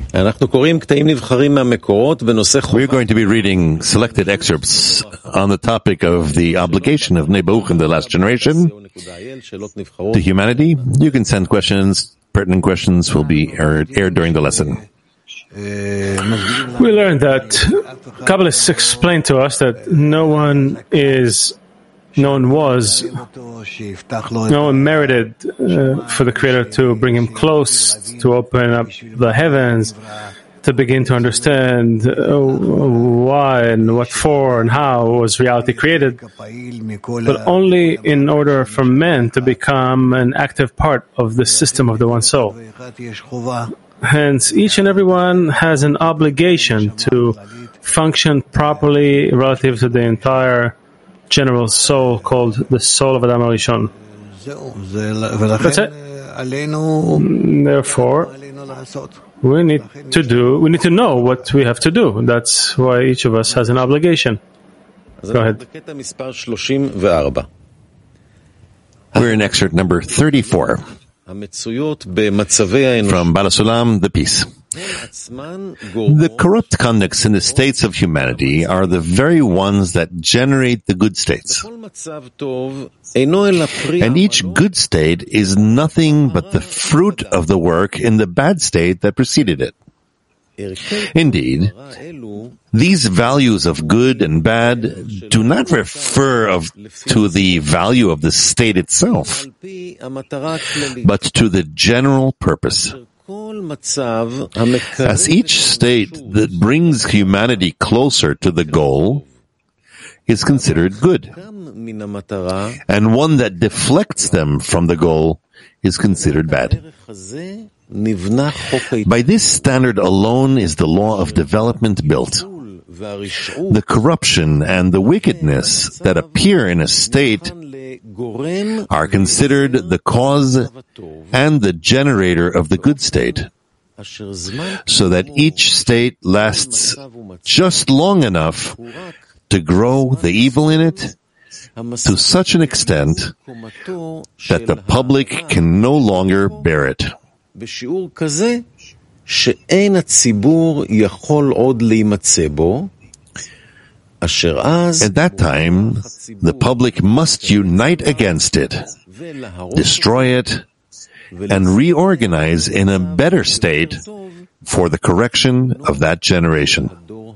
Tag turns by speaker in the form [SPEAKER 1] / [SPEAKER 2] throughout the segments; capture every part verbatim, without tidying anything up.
[SPEAKER 1] We're going to be reading selected excerpts on the topic of the obligation of Bnei Baruch in the last generation to humanity. You can send questions. Pertinent questions will be aired, aired during the lesson.
[SPEAKER 2] We learned that Kabbalists explained to us that no one is, no one was, no one merited uh, for the Creator to bring him close, to open up the heavens, to begin to understand uh, why and what for and how was reality created, but only in order for men to become an active part of the system of the One Soul. Hence, each and every one has an obligation to function properly relative to the entire general soul called the soul of Adam HaRishon. That's it. Therefore, we need to do, we need to know what we have to do. That's why each of us has an obligation. Go ahead.
[SPEAKER 1] We're in excerpt number thirty-four. From Baal Sulam, the Peace. The corrupt conducts in the states of humanity are the very ones that generate the good states. And each good state is nothing but the fruit of the work in the bad state that preceded it. Indeed, these values of good and bad do not refer of, to the value of the state itself, but to the general purpose. As each state that brings humanity closer to the goal is considered good, and one that deflects them from the goal is considered bad. By this standard alone is the law of development built. The corruption and the wickedness that appear in a state are considered the cause and the generator of the good state, so that each state lasts just long enough to grow the evil in it to such an extent that the public can no longer bear it. At that time, the public must unite against it, destroy it, and reorganize in a better state for the correction of that generation.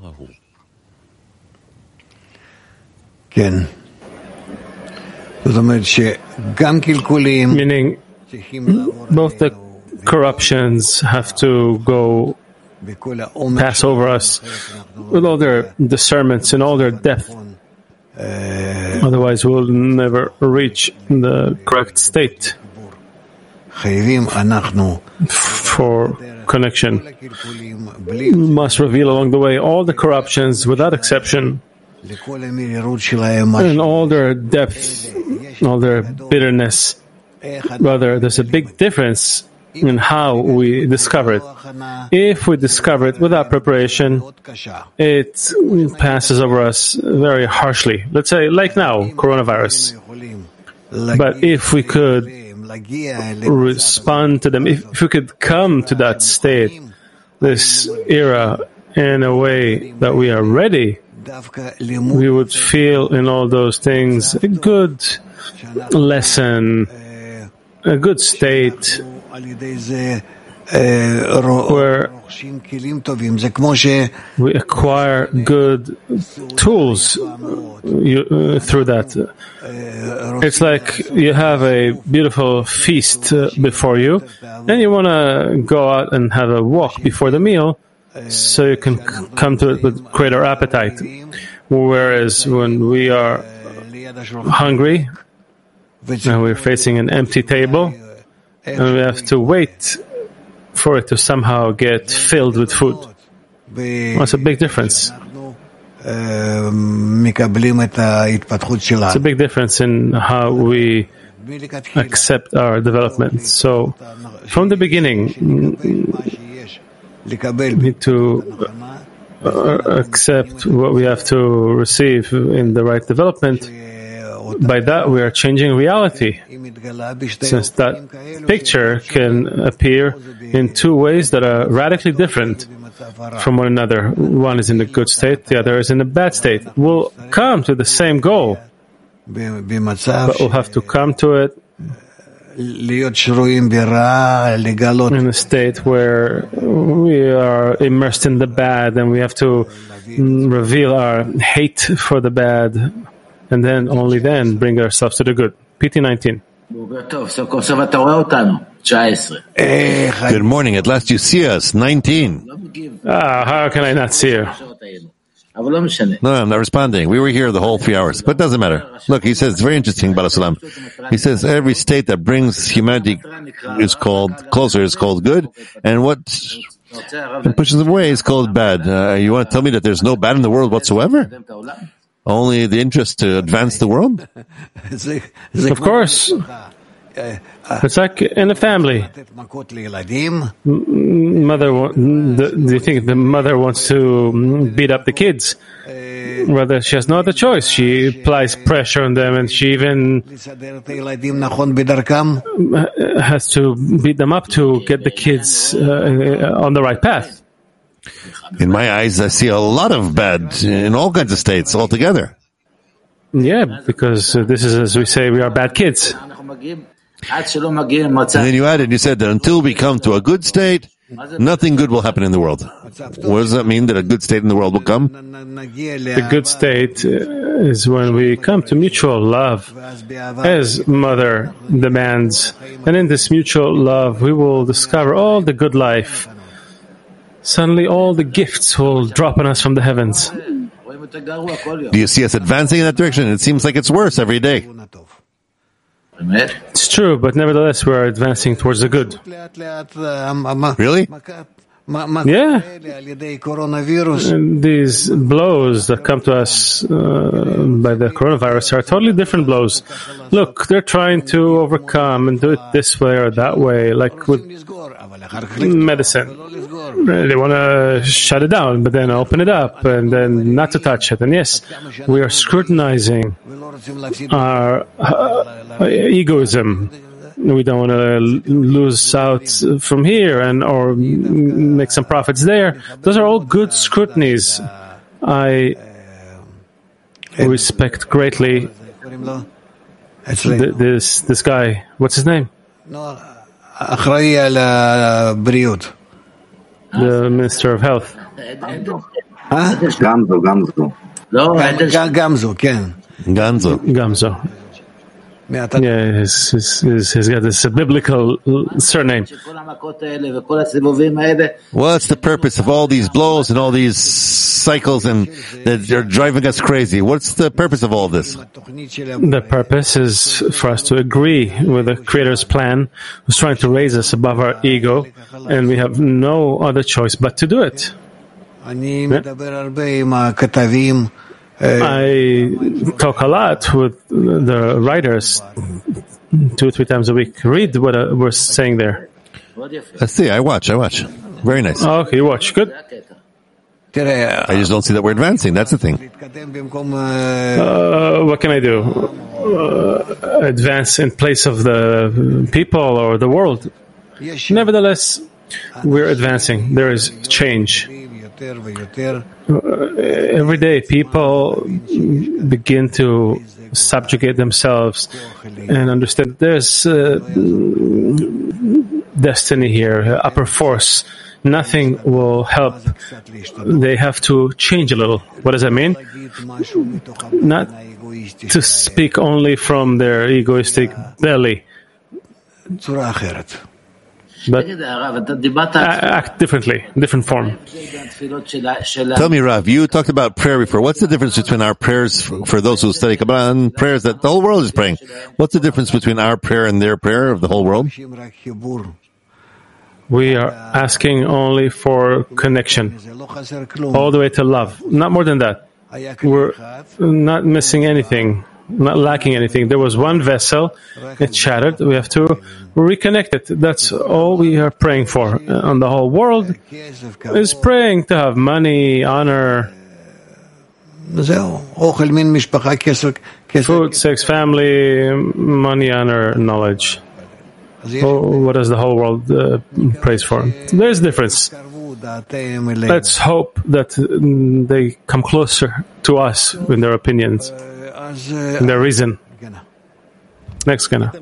[SPEAKER 2] Meaning, both the corruptions have to go pass over us with all their discernments and all their depth. Otherwise, we'll never reach the correct state for connection. We must reveal along the way all the corruptions without exception, and all their depth, all their bitterness. Rather, there's a big difference in how we discover it. If we discover it without preparation, it passes over us very harshly. Let's say, like now, coronavirus. But if we could respond to them, if, if we could come to that state, this era, in a way that we are ready, we would feel in all those things a good lesson, a good state, where we acquire good tools you, uh, through that. It's like you have a beautiful feast uh, before you, and you want to go out and have a walk before the meal, so you can c- come to it with greater appetite. Whereas when we are hungry, and we're facing an empty table, and we have to wait for it to somehow get filled with food. That's a big difference. It's a big difference in how we accept our development. So, from the beginning, we need to uh, accept what we have to receive in the right development, by that we are changing reality, since that picture can appear in two ways that are radically different from one another. One is in a good state, the other is in a bad state. We'll come to the same goal, but we'll have to come to it in a state where we are immersed in the bad, and we have to reveal our hate for the bad, and then only then bring ourselves to the good. P T nineteen.
[SPEAKER 1] Good morning. At last you see us. nineteen.
[SPEAKER 2] Ah, how can I not see you?
[SPEAKER 1] No, I'm not responding. We were here the whole three hours, but it doesn't matter. Look, he says, it's very interesting, Baal Salam. He says every state that brings humanity is called closer is called good, and what pushes them away is called bad. Uh, you want to tell me that there's no bad in the world whatsoever? Only the interest to advance the world?
[SPEAKER 2] Of course. It's like in a family. Mother, do you think the mother wants to beat up the kids? Rather, she has no other choice. She applies pressure on them, and she even has to beat them up to get the kids uh, on the right path.
[SPEAKER 1] In my eyes, I see a lot of bad in all kinds of states altogether.
[SPEAKER 2] Yeah, because uh, this is, as we say, we are bad kids.
[SPEAKER 1] And then you added, you said that until we come to a good state, nothing good will happen in the world. What does that mean, that a good state in the world will come?
[SPEAKER 2] The good state is when we come to mutual love, as Mother demands. And in this mutual love, we will discover all the good life. Suddenly all the gifts will drop on us from the heavens.
[SPEAKER 1] Do you see us advancing in that direction? It seems like it's worse every day.
[SPEAKER 2] It's true, but nevertheless we are advancing towards the good.
[SPEAKER 1] Really?
[SPEAKER 2] Yeah. And these blows that come to us uh, by the coronavirus are totally different blows. Look, they're trying to overcome and do it this way or that way, like with medicine. They want to shut it down, but then open it up, and then not to touch it. And yes, we are scrutinizing our uh, egoism. We don't want to lose out from here and or make some profits there. Those are all good scrutinies. I respect greatly th- this this guy. What's his name? The Minister of Health.
[SPEAKER 3] Gamzo, Gamzo.
[SPEAKER 1] Gamzo, Gamzo.
[SPEAKER 2] Gamzo. Yeah, he's, he's, he's, he's got this biblical surname.
[SPEAKER 1] What's the purpose of all these blows and all these cycles and that are driving us crazy? What's the purpose of all this?
[SPEAKER 2] The purpose is for us to agree with the Creator's plan, who's trying to raise us above our ego, and we have no other choice but to do it. Yeah. I talk a lot with the writers, two or three times a week. Read what uh, we're saying there.
[SPEAKER 1] Let's see. I watch. I watch. Very nice.
[SPEAKER 2] Oh, okay, you watch. Good.
[SPEAKER 1] I just don't see that we're advancing. That's the thing.
[SPEAKER 2] Uh, what can I do? Uh, advance in place of the people or the world? Nevertheless, we're advancing. There is change. Uh, every day people begin to subjugate themselves and understand there's uh, destiny here, upper force. Nothing will help. They have to change a little. What does that mean? Not to speak only from their egoistic belly, but act differently, different form.
[SPEAKER 1] Tell me, Rav, you talked about prayer before. What's the difference between our prayers for, for those who study Kabbalah and prayers that the whole world is praying? What's the difference between our prayer and their prayer of the whole world?
[SPEAKER 2] We are asking only for connection, all the way to love. Not more than that. We're not missing anything, not lacking anything. There was one vessel, it shattered. We have to reconnect it. That's all we are praying for. And the whole world is praying to have money, honor. Food, sex, family, money, honor, knowledge. Oh, what does the whole world uh, praise for? There's a difference. Let's hope that um, they come closer to us in their opinions, in their reason. Next, Gana.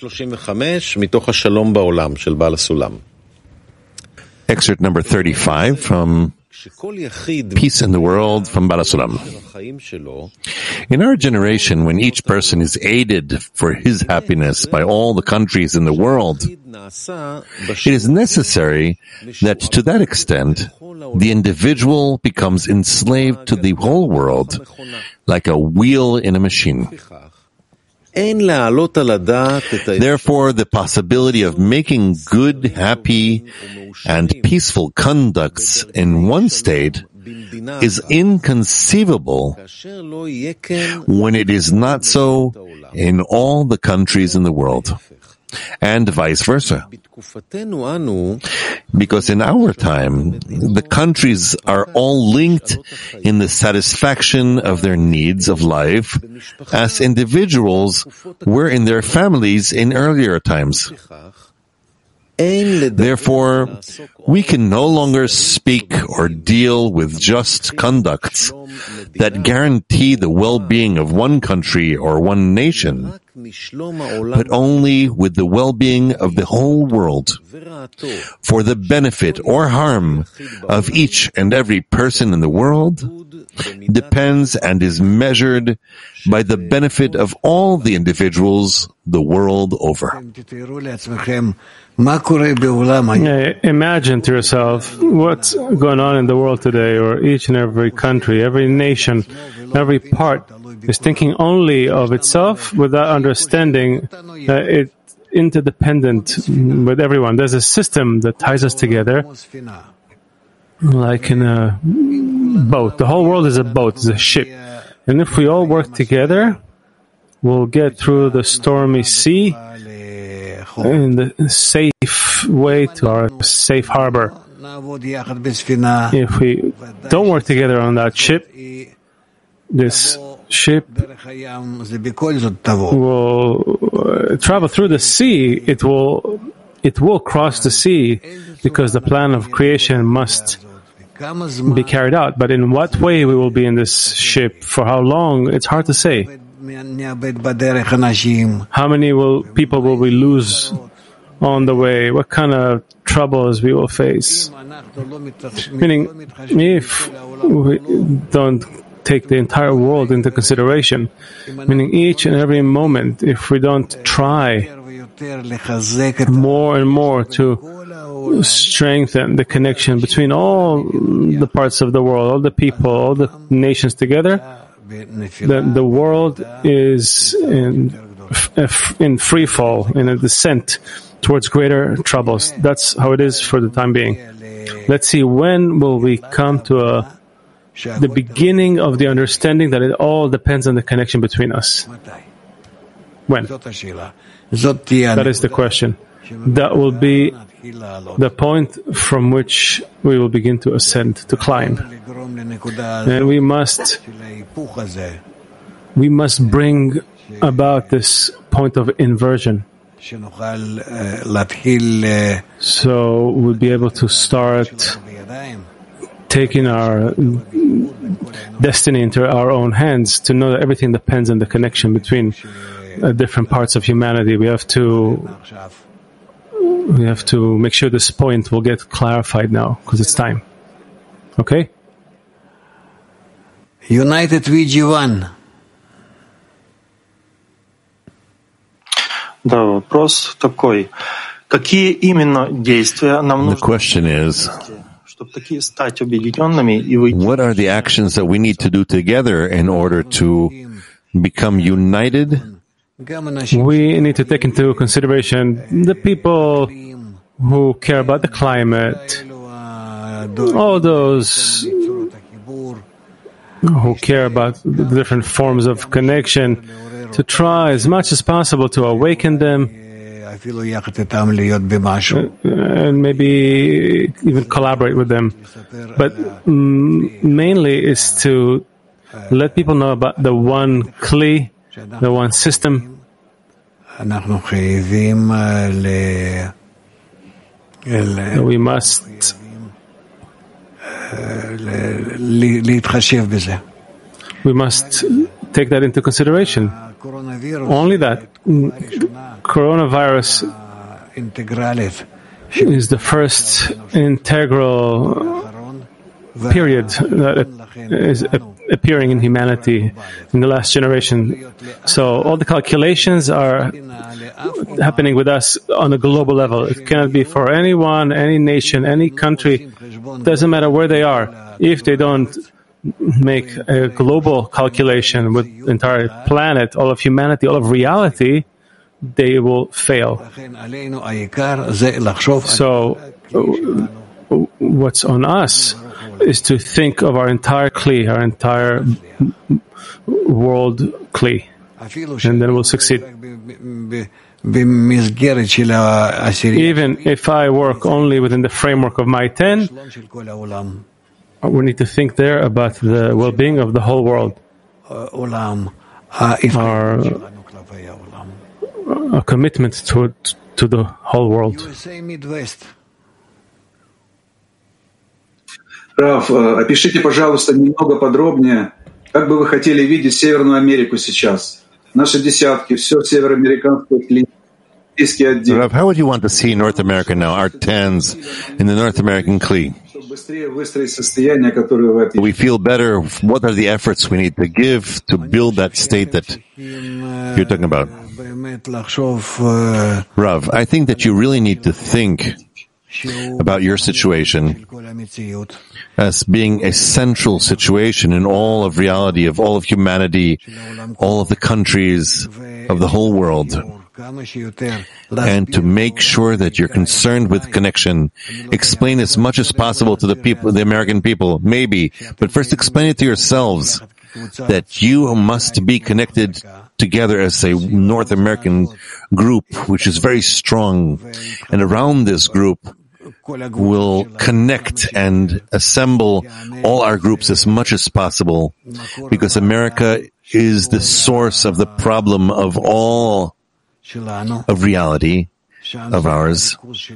[SPEAKER 1] Excerpt number thirty-five from Peace in the World from Baal HaSulam. In our generation, when each person is aided for his happiness by all the countries in the world, it is necessary that to that extent, the individual becomes enslaved to the whole world, like a wheel in a machine. Therefore, the possibility of making good, happy, and peaceful conducts in one state is inconceivable when it is not so in all the countries in the world, and vice versa. Because in our time, the countries are all linked in the satisfaction of their needs of life as individuals were in their families in earlier times. Therefore, we can no longer speak or deal with just conducts that guarantee the well-being of one country or one nation, but only with the well-being of the whole world, for the benefit or harm of each and every person in the world depends and is measured by the benefit of all the individuals the world over.
[SPEAKER 2] Yeah, imagine to yourself what's going on in the world today, or each and every country, every nation, every part is thinking only of itself without understanding that it's interdependent with everyone. There's a system that ties us together like in a boat. The whole world is a boat, it's a ship. And if we all work together, we'll get through the stormy sea in the safe way to our safe harbor. If we don't work together on that ship, this ship will uh, travel through the sea. It will, it will cross the sea because the plan of creation must be carried out. But in what way we will be in this ship, for how long, it's hard to say. How many will people will we lose on the way? What kind of troubles we will face? Meaning, if we don't take the entire world into consideration, meaning each and every moment, if we don't try more and more to strengthen the connection between all the parts of the world, all the people, all the nations together, then the world is in, in free fall, in a descent towards greater troubles. That's how it is for the time being. Let's see, when will we come to a the beginning of the understanding that it all depends on the connection between us? When? That is the question. That will be the point from which we will begin to ascend, to climb. And we must, we must bring about this point of inversion. So we'll be able to start taking our destiny into our own hands, to know that everything depends on the connection between uh, different parts of humanity. We have to we have to make sure this point will get clarified now, because it's time. Okay?
[SPEAKER 3] United V G one.
[SPEAKER 4] Да, вопрос такой. Какие именно действия нам нужно?
[SPEAKER 1] The question is,
[SPEAKER 4] чтобы такие стать объединенными и выйти?
[SPEAKER 1] What are the actions that we need to do together in order to become united?
[SPEAKER 2] We need to take into consideration the people who care about the climate, all those who care about the different forms of connection, to try as much as possible to awaken them, and maybe even collaborate with them. But mm, mainly is to let people know about the one Kli the one system. We must we must take that into consideration. Only that. Coronavirus is the first integral period that is appearing in humanity in the last generation. So all the calculations are happening with us on a global level. It cannot be for anyone, any nation, any country. Doesn't matter where they are. If they don't make a global calculation with the entire planet, all of humanity, all of reality, they will fail. So what's on us is to think of our entire Kli, our entire world Kli, and then we'll succeed. Even if I work only within the framework of my ten, we need to think there about the well-being of the whole world. Our, our commitment to, to the whole world.
[SPEAKER 5] Рав, опишите, пожалуйста, немного подробнее, как бы вы хотели видеть Северную Америку сейчас. Наши десятки, все североамериканское клинический отдел.
[SPEAKER 1] Rav, how would you want to see North America now, our tens in the North American Kli? We feel better. What are the efforts we need to give to build that state that you're talking about? Rav, I think that you really need to think about your situation as being a central situation in all of reality, of all of humanity, all of the countries of the whole world. And to make sure that you're concerned with connection, explain as much as possible to the people, the American people, maybe, but first explain it to yourselves that you must be connected together as a North American group, which is very strong. And around this group, will connect and assemble all our groups as much as possible, because America is the source of the problem of all of reality of ours.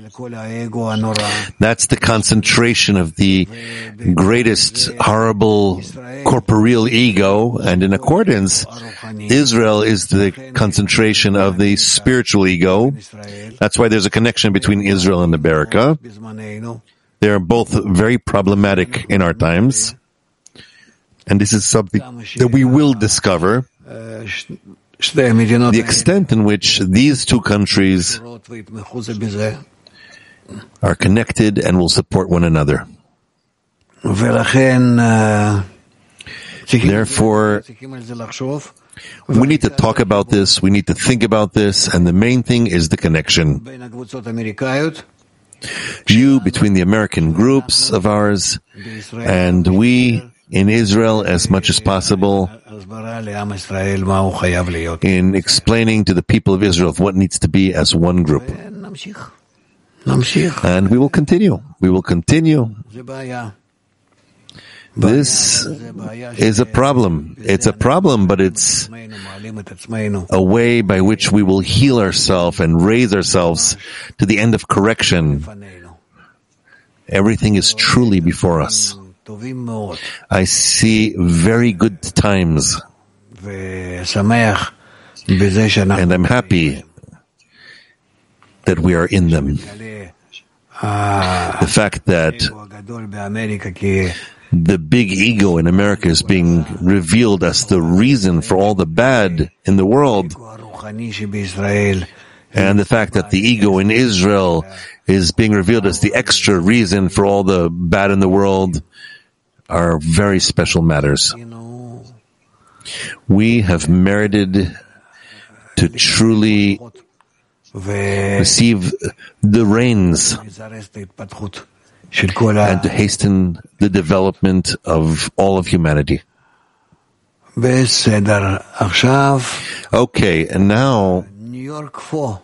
[SPEAKER 1] That's the concentration of the greatest horrible corporeal ego, and in accordance, Israel is the concentration of the spiritual ego. That's why there's a connection between Israel and America. They are both very problematic in our times, and this is something that we will discover. The extent in which these two countries are connected and will support one another. Therefore, we need to talk about this, we need to think about this, and the main thing is the connection. You between the American groups of ours, and we in Israel as much as possible, in explaining to the people of Israel what needs to be as one group. And we will continue. We will continue. This is a problem. It's a problem, but it's a way by which we will heal ourselves and raise ourselves to the end of correction. Everything is truly before us. I see very good times, and I'm happy that we are in them. The fact that the big ego in America is being revealed as the reason for all the bad in the world, and the fact that the ego in Israel is being revealed as the extra reason for all the bad in the world, are very special matters. We have merited to truly receive the reins and to hasten the development of all of humanity. Okay, and now
[SPEAKER 3] New York four.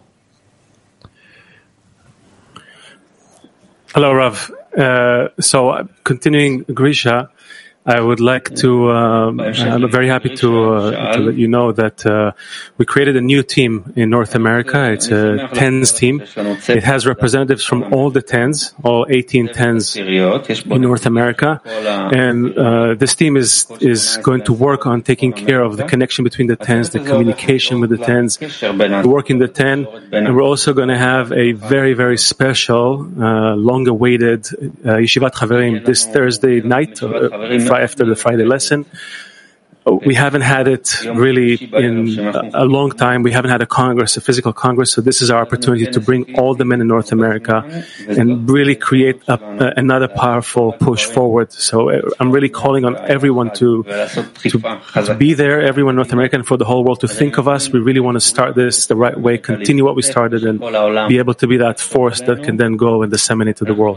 [SPEAKER 2] Hello, Rav. Uh, so, continuing Grisha, I would like to, uh, I'm very happy to, uh, to let you know that uh, we created a new team in North America. It's a TENS team. It has representatives from all the TENS, all eighteen TENS in North America. And uh, this team is is going to work on taking care of the connection between the TENS, the communication with the TENS, the work in the TEN. And we're also going to have a very, very special, uh, long-awaited uh, Yeshivat Chaverim this Thursday night, uh, after the Friday lesson. We haven't had it really in a long time. We haven't had a Congress, a physical Congress, so this is our opportunity to bring all the men in North America and really create a, a, another powerful push forward. So I'm really calling on everyone to, to, to be there, everyone in North America, and for the whole world to think of us. We really want to start this the right way, continue what we started, and be able to be that force that can then go and disseminate to the world.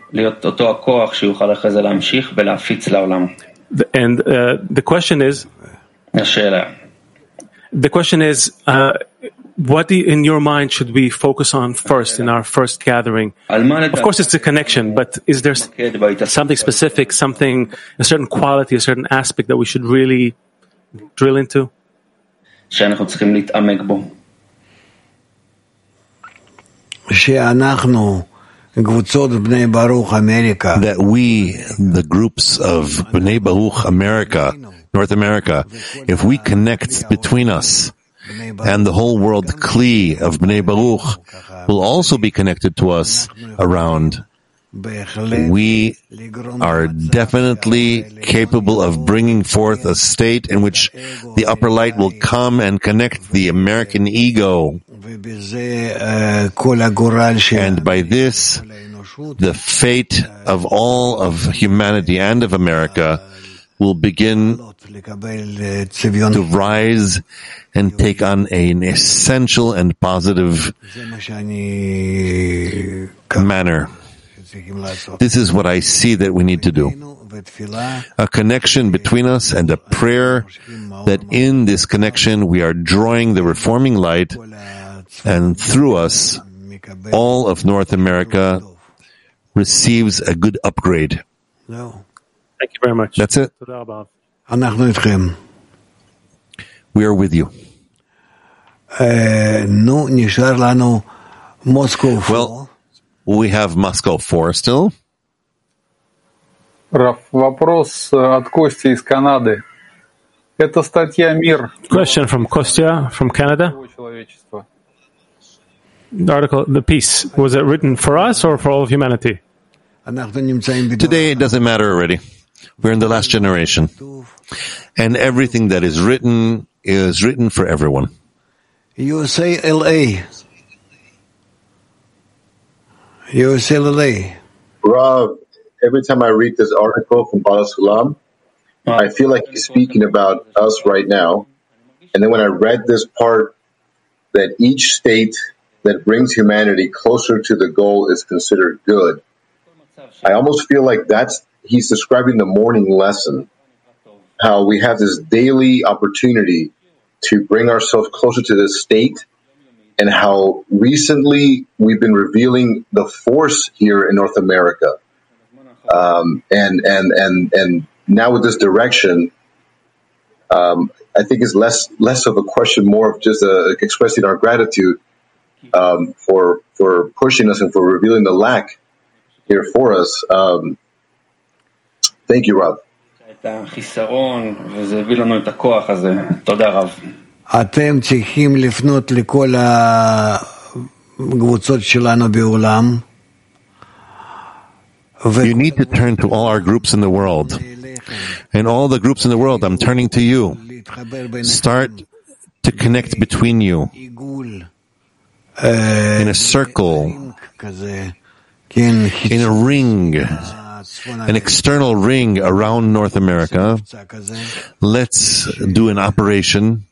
[SPEAKER 2] And uh, the question is, the question is, uh, what do you, in your mind should we focus on first in our first gathering? Of course, it's a connection, but is there something specific, something, a certain quality, a certain aspect that we should really drill into?
[SPEAKER 1] That we, the groups of Bnei Baruch America, North America, if we connect between us and the whole world Kli of Bnei Baruch will also be connected to us around, we are definitely capable of bringing forth a state in which the upper light will come and connect the American ego. And by this, the fate of all of humanity and of America will begin to rise and take on an essential and positive manner. This is what I see that we need to do. A connection between us and a prayer that in this connection we are drawing the reforming light, and through us, all of North America receives a good upgrade.
[SPEAKER 2] Thank you very much.
[SPEAKER 1] That's it. We are with you. Well, we have Moscow four still.
[SPEAKER 6] Вопрос от Кости из Канады. Это статья «Мир».
[SPEAKER 2] Question from Kostya from Canada. The article, the piece, was it written for us or for all of humanity?
[SPEAKER 1] Today it doesn't matter already. We're in the last generation. And everything that is written is written for everyone.
[SPEAKER 3] U S A L A. U S A L A.
[SPEAKER 7] Rav, every time I read this article from Baal Sulam, I feel like he's speaking about us right now. And then when I read this part, that each state that brings humanity closer to the goal is considered good, I almost feel like that's, he's describing the morning lesson, how we have this daily opportunity to bring ourselves closer to this state, and how recently we've been revealing the force here in North America. Um, and, and, and, and now with this direction, um, I think it's less, less of a question, more of just uh, expressing our gratitude um, for, for pushing us and for revealing the lack here for us. Um, thank you, Rav.
[SPEAKER 3] אתם צריכים לפנות לכל הקבוצות שלנו בעולם.
[SPEAKER 1] You need to turn to all our groups in the world. And all the groups in the world, I'm turning to you. Start to connect between you in a circle, in a ring, an external ring around North America. Let's do an operation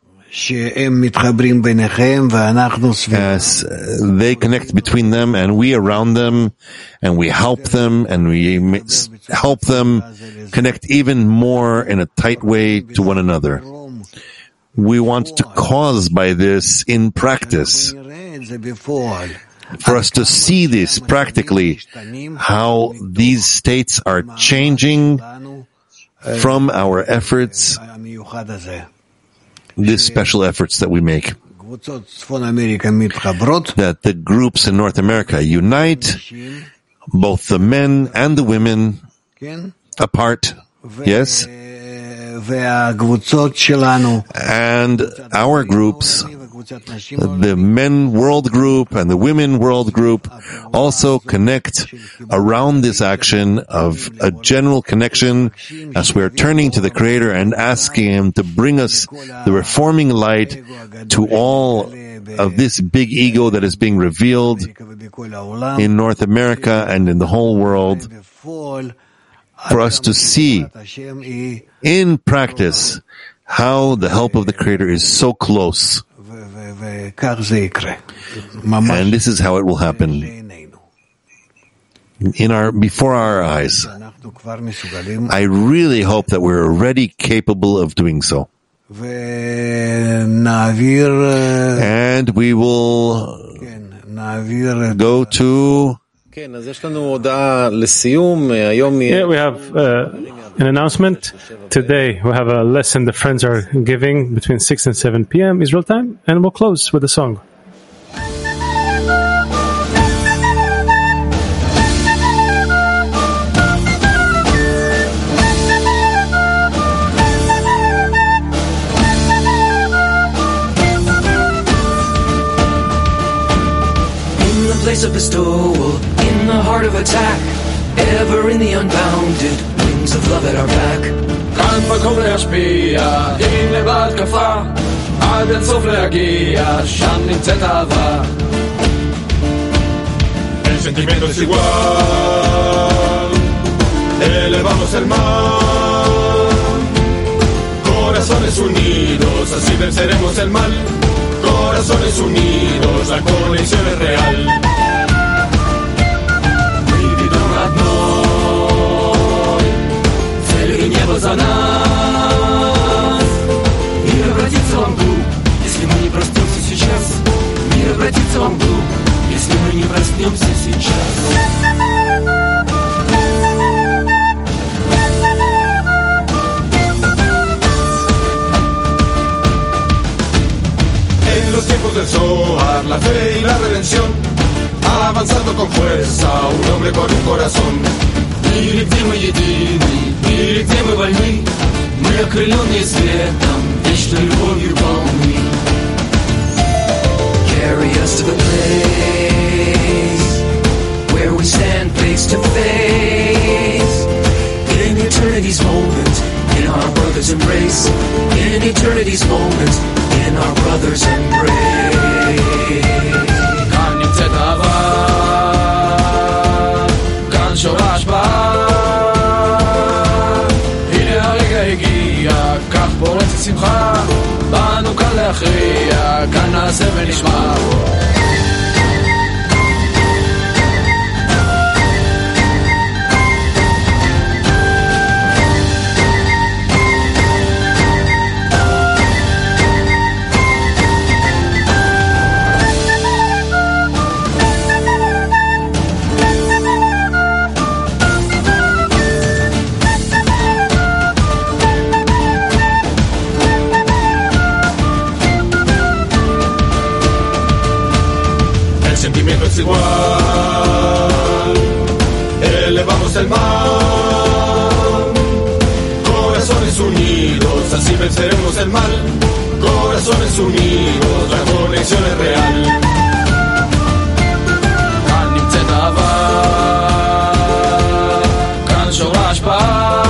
[SPEAKER 1] as they connect between them and we around them, and we help them and we help them connect even more in a tight way to one another. We want to cause by this in practice, for us to see this practically, how these states are changing from our efforts, these special efforts that we make. That the groups in North America unite, both the men and the women apart, yes, and our groups, the men world group and the women world group, also connect around this action of a general connection as we're turning to the Creator and asking Him to bring us the reforming light to all of this big ego that is being revealed in North America and in the whole world, for us to see in practice how the help of the Creator is so close. And this is how it will happen in our before our eyes. I really hope that we're already capable of doing so. And we will go to
[SPEAKER 2] Yeah, we have uh, an announcement. Today we have a lesson the friends are giving between six and seven p.m. Israel time, and we'll close with a song.
[SPEAKER 8] In the place of bestowal, in the heart of attack, ever in the unbounded wings of love at our back.
[SPEAKER 9] כאן מקום להשפיע, הנה בהתקפה, עד אין סוף להגיע, שם נמצאת אהבה. El sentimiento es igual, elevamos el mar, corazones unidos, así venceremos el mal. Corazones unidos, la conexión es real. За нас. Мир обратится во мглу, если мы не проснемся сейчас. Мир обратится во мглу, если мы не проснемся сейчас. En los tiempos del Zohar, la fe y la redención, avanzando con fuerza, un hombre con un corazón. Мире, где мы едины, мире, где мы вольны, мы окрыленные светом, вечной любовью полны.
[SPEAKER 8] Carry us to the place where we stand face to face in eternity's moment, in our brother's embrace. In eternity's moment, in our brother's embrace.
[SPEAKER 9] כאן נמצאת אהבה, כאן שורש בה. כך פורצת שמחה, באנו כאן להכריע, כאן נעשה ונשמע. Es igual, elevamos el mar, corazones unidos, así venceremos el mal. Corazones unidos, la conexión es real. כאן נמצאת אהבה, כאן שורש בה.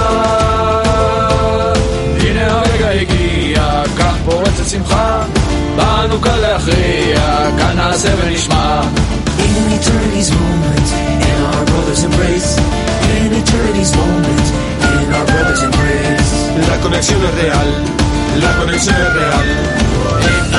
[SPEAKER 9] הנה הרגע הגיע, כך פורצת שמחה, באנו כאן להכריע, כאן נעשה ונשמע.
[SPEAKER 8] In eternity's moment, in our brother's embrace. In eternity's moment, in our brother's embrace.
[SPEAKER 9] La conexión es real, la conexión es real.